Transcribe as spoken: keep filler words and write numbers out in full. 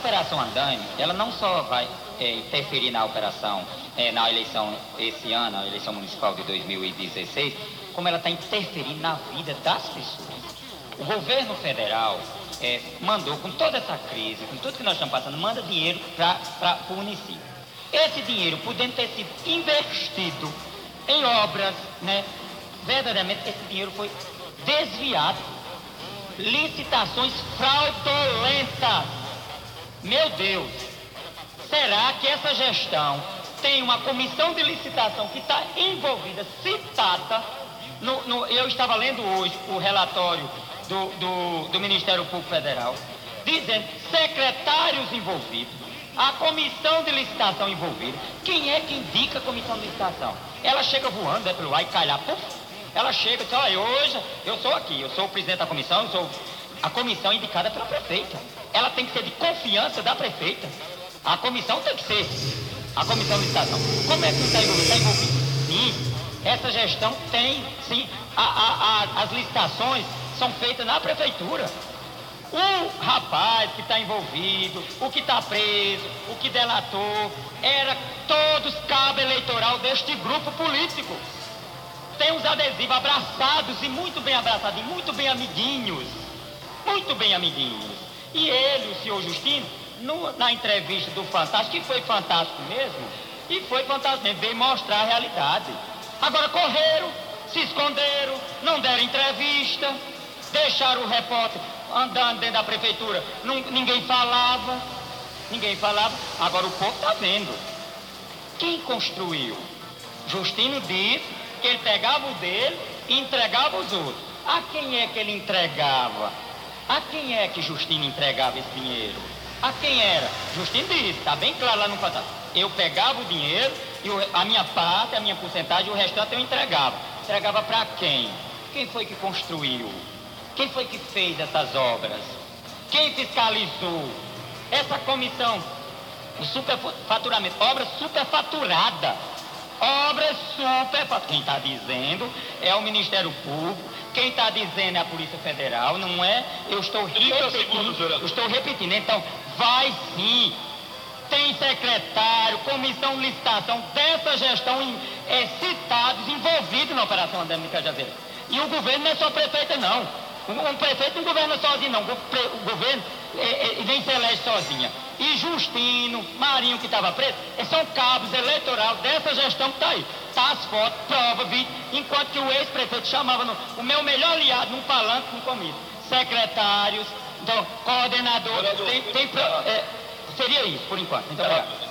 Operação Andaime, ela não só vai é, interferir na operação, é, na eleição esse ano, a eleição municipal de dois mil e dezesseis, como ela está interferindo na vida das pessoas. O governo federal é, mandou, com toda essa crise, com tudo que nós estamos passando, manda dinheiro para o município. Esse dinheiro, podendo ter sido investido em obras, né, verdadeiramente esse dinheiro foi desviado. Licitações fraudulentas. Meu Deus, será que essa gestão tem uma comissão de licitação que está envolvida, citada, no, no, eu estava lendo hoje o relatório do, do, do Ministério Público Federal, dizendo secretários envolvidos, a comissão de licitação envolvida. Quem é que indica a comissão de licitação? Ela chega voando, é pelo ar e cai lá, puf, ela chega e diz, olha, hoje eu sou aqui, eu sou o presidente da comissão, eu sou a comissão indicada pela prefeita. Ela tem que ser de confiança da prefeita. A comissão tem que ser a comissão de licitação. Como é que não está envolvido? Está envolvido? Sim. Essa gestão tem, sim. A, a, a, as licitações são feitas na prefeitura. O rapaz que está envolvido, o que está preso, o que delatou, era todos cabo eleitoral deste grupo político. Tem os adesivos abraçados e muito bem abraçados, e muito bem amiguinhos. Muito bem amiguinhos. E ele, o senhor Justino, no, na entrevista do Fantástico, que foi fantástico mesmo, e foi fantástico mesmo, veio mostrar a realidade. Agora correram, se esconderam, não deram entrevista, deixaram o repórter andando dentro da prefeitura, não, ninguém falava, ninguém falava. Agora o povo está vendo. Quem construiu? Justino disse que ele pegava o dele e entregava os outros. A quem é que ele entregava? A quem é que Justino entregava esse dinheiro? A quem era? Justino disse, está bem claro lá no contrato. Eu pegava o dinheiro, e o, a minha parte, a minha porcentagem, o restante eu entregava. Entregava para quem? Quem foi que construiu? Quem foi que fez essas obras? Quem fiscalizou? Essa comissão, o superfaturamento, obra superfaturada. Obras superfaturadas. Quem está dizendo é o Ministério Público. Quem está dizendo é a Polícia Federal, não é? Eu estou repetindo, eu estou repetindo. Então, vai sim. Tem secretário, comissão de licitação dessa gestão é, citados, envolvidos na Operação Andaime de Cajazeiras. E o governo não é só prefeito, não. Um prefeito não governa sozinho, não. O governo é, é, nem se elege sozinha. E Justino, Marinho, que estava preso, são cabos eleitorais dessa gestão que está aí. Tá as fotos, prova, vídeo, enquanto que o ex-prefeito chamava no, o meu melhor aliado num palanque no comício. Secretários, do, coordenador, tem, tem, é, seria isso, por enquanto. Muito obrigado.